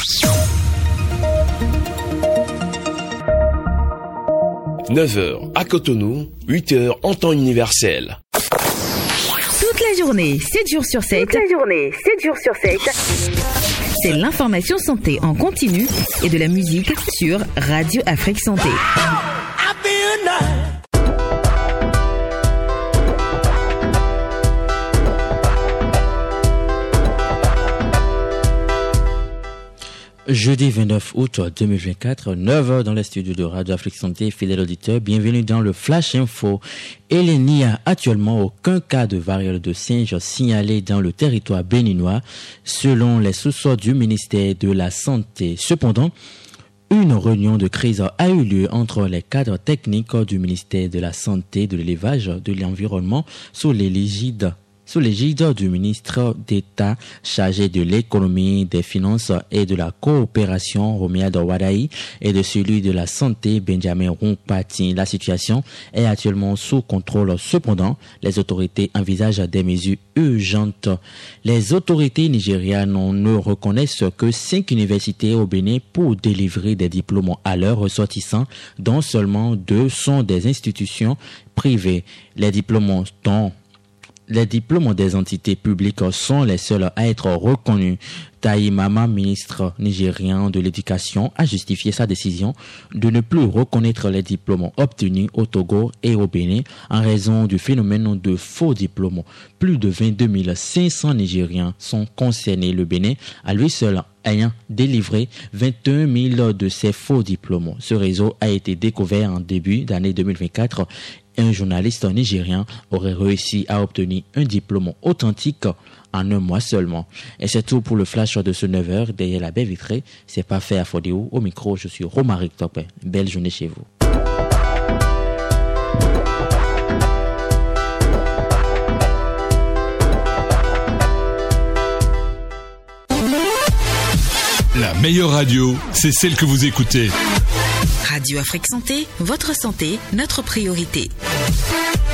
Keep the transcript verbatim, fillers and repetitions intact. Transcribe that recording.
neuf heures à Cotonou, huit heures en temps universel. Toute la journée, sept jours sur sept. Toute la journée, sept jours sur sept. C'est l'information santé en continu et de la musique sur Radio Afrique Santé. Jeudi vingt-neuf août deux mille vingt-quatre, neuf heures dans les studios de Radio Afrique Santé. Fidèles auditeurs, bienvenue dans le Flash Info. Et il n'y a actuellement aucun cas de variole de singe signalé dans le territoire béninois, selon les sources du ministère de la Santé. Cependant, une réunion de crise a eu lieu entre les cadres techniques du ministère de la Santé, de l'élevage, de l'environnement, sous l'égide Sous l'égide du ministre d'État chargé de l'économie, des finances et de la coopération, Romuald Wadaï, et de celui de la santé, Benjamin Rompati. La situation est actuellement sous contrôle. Cependant, les autorités envisagent des mesures urgentes. Les autorités nigérianes ne reconnaissent que cinq universités au Bénin pour délivrer des diplômes à leurs ressortissants, dont seulement deux sont des institutions privées. Les diplômes dont Les diplômes des entités publiques sont les seuls à être reconnus. Taï Mama, ministre nigérien de l'Éducation, a justifié sa décision de ne plus reconnaître les diplômes obtenus au Togo et au Bénin en raison du phénomène de faux diplômes. Plus de vingt-deux mille cinq cents Nigériens sont concernés. Le Bénin, à lui seul, ayant délivré vingt et un mille de ces faux diplômes. Ce réseau a été découvert en début d'année deux mille vingt-quatre. Un journaliste nigérien aurait réussi à obtenir un diplôme authentique en un mois seulement. Et c'est tout pour le flash de ce neuf heures. Derrière la baie vitrée, c'est Parfait à Fodéo. Au micro, je suis Romaric Topin. Belle journée chez vous. La meilleure radio, c'est celle que vous écoutez. Radio Afrique Santé, votre santé, notre priorité.